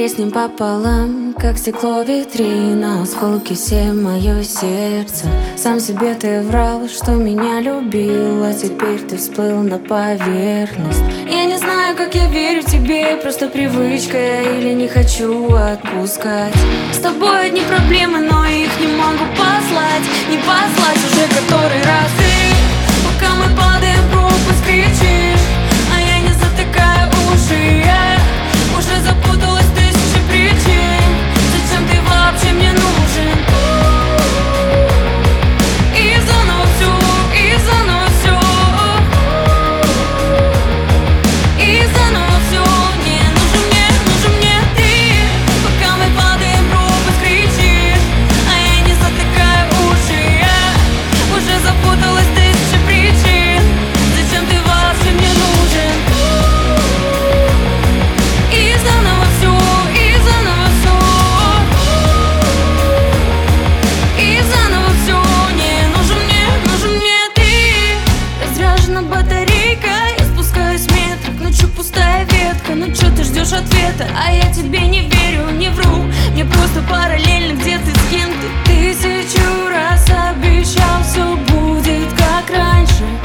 треснем пополам, как стекло витрина, осколки все мое сердце. Сам себе ты врал, что меня любил, а теперь ты всплыл на поверхность. Я не знаю, как я верю тебе, просто привычка или не хочу отпускать. С тобой одни проблемы, но их не могу послать, не послать уже который раз. И пока мы падаем, пропуск кричишь, а я не затыкаю уши. Я уже запуталась в тысячи причин, зачем ты вообще мне нужен? И заново все, и заново все, и заново все. Не нужен мне ты. Пока мы падаем, пропуск кричишь, а я не затыкаю уши. Я уже запуталась в тысячи причин, зачем ты вообще мне нужен? И заново все, и заново все, и заново все. Не нужен мне ты. Разряжена батарейка, я спускаюсь в метр, к ночи пустая ветка. Ну чё ты ждешь ответа, а я тебе не верю, не вру. Мне просто параллельно, где ты с кем-то. Тысячу раз обещал, все будет как раньше.